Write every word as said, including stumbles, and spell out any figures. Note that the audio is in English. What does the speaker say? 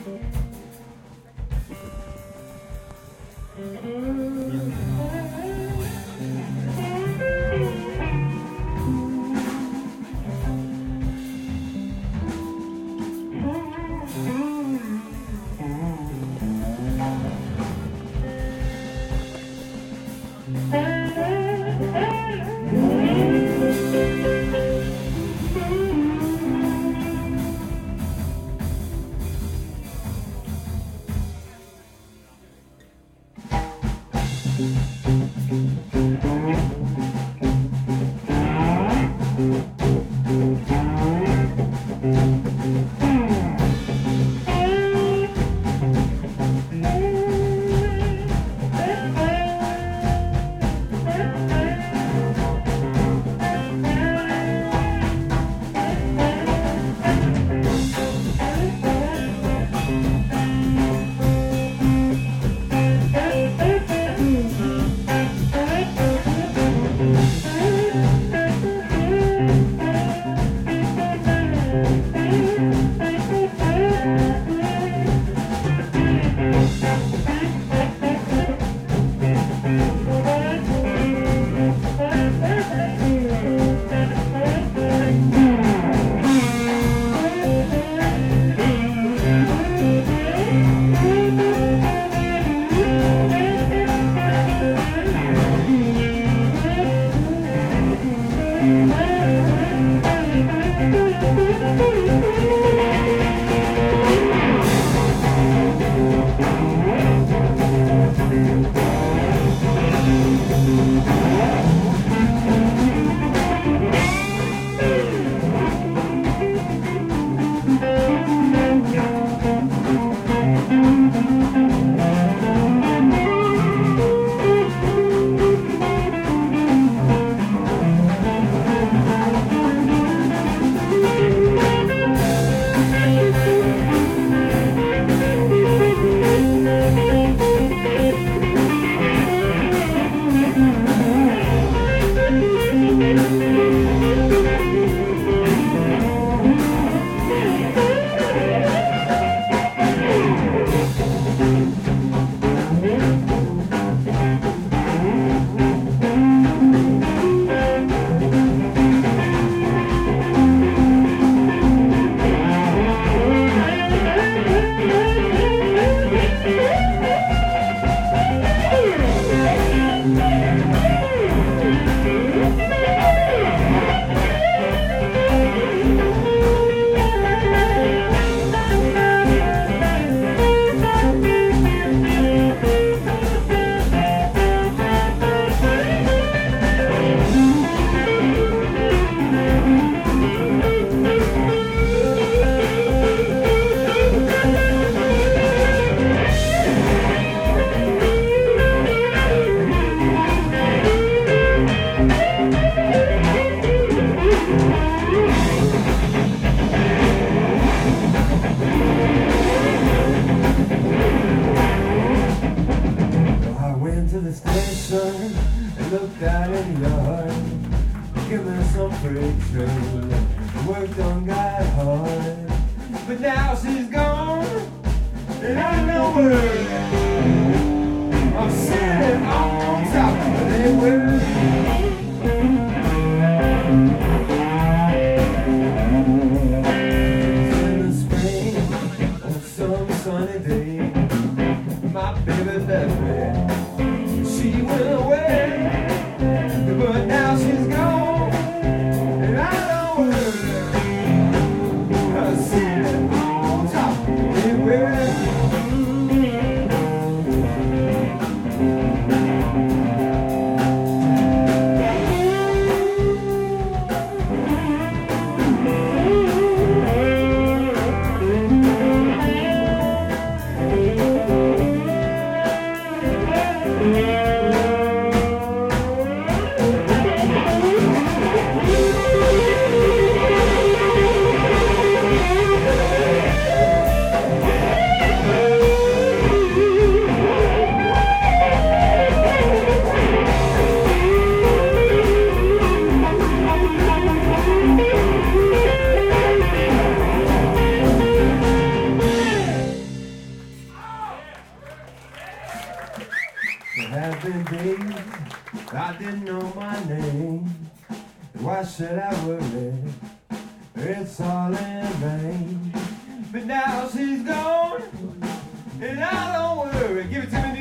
looked out in the yard, given some friction, worked on, got hard, but now she's gone, and I know where I'm sitting on top of the world. In the spring, on some sunny day, my baby left me. She went away, but now she's gone, and I know her. I'm sitting on top of the world. There have been days I didn't know my name. Why should I worry? It's all in vain. But now she's gone, and I don't worry. Give it to me.